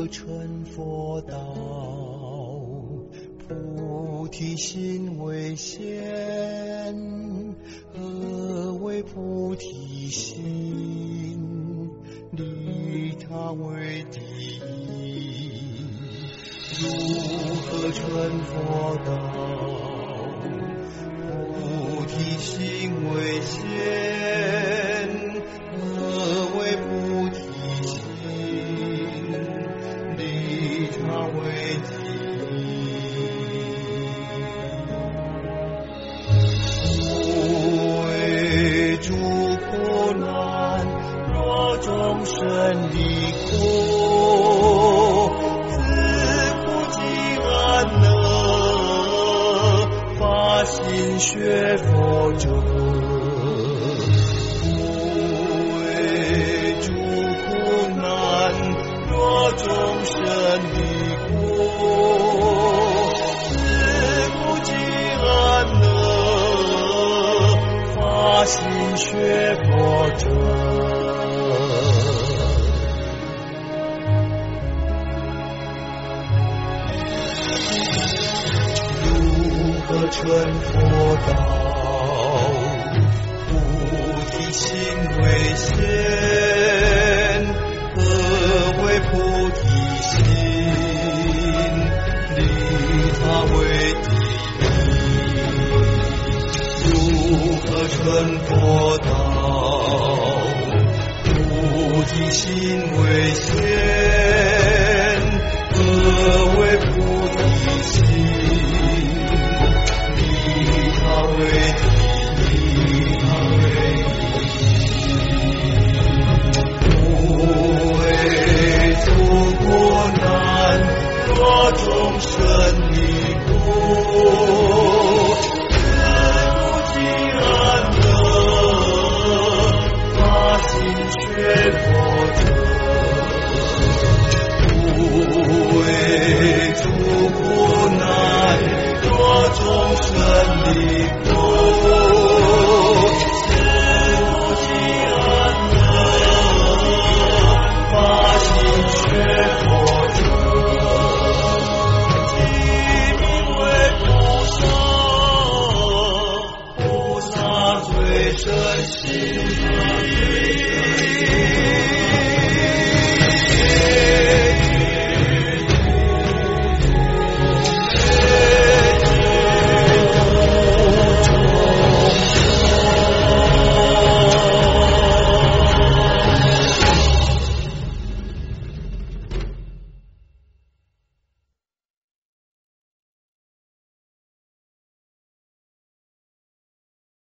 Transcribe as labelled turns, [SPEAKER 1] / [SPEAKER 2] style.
[SPEAKER 1] 合成佛道，菩提心为先。何为菩提心？利他为第一。如何成佛道？菩提心为先。何为菩提心？利他为第一。无为诸苦难，若众生离苦，自苦即安乐。发心学佛者，众生离苦，自苦即安乐。发心学佛者，如何成佛道？菩提心为先。何为菩提心？利他为第一。如何成佛道？菩提心为先。何为菩提心？利他为第一。诸苦难，若众生离苦，自苦即安乐。发心学佛者，无为诸苦难，若众生离苦，自苦即安乐。发心学佛者，即名为菩萨。菩萨最深心。